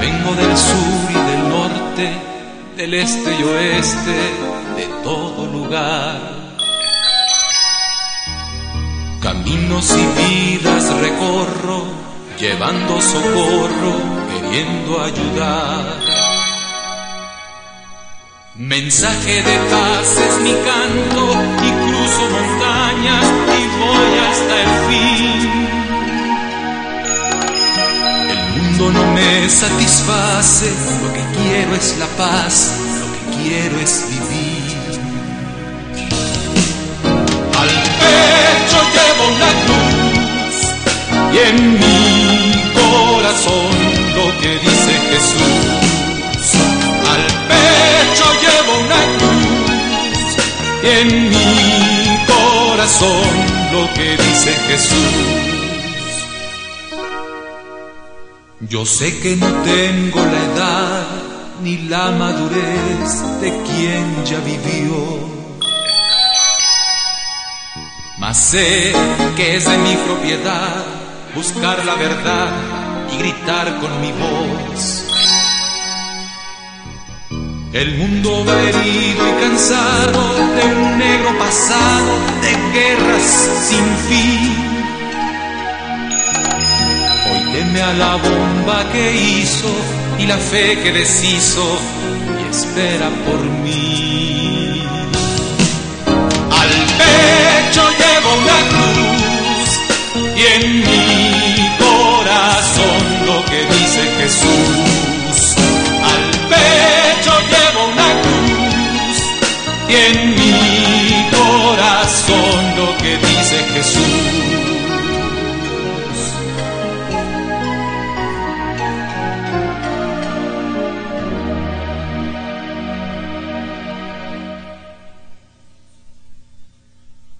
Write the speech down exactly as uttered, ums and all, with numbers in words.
Vengo del sur y del norte, del este y oeste, de todo lugar. Caminos y vidas recorro, llevando socorro, queriendo ayudar. Mensaje de paz es mi canto, y cruzo montañas y voy hasta el fin. El mundo no me satisface, lo que quiero es la paz, lo que quiero es vivir. Al pecho llevo una cruz y en mi corazón lo que dice Jesús. Al pecho llevo una cruz y en mi corazón lo que dice Jesús. Yo sé que no tengo la edad ni la madurez de quien ya vivió, mas sé que es de mi propiedad buscar la verdad y gritar con mi voz. El mundo va herido y cansado de un negro pasado, de guerras sin fin. Hoy teme a la bomba que hizo y la fe que deshizo y espera por mí. Al pecho llevo una cruz y en mí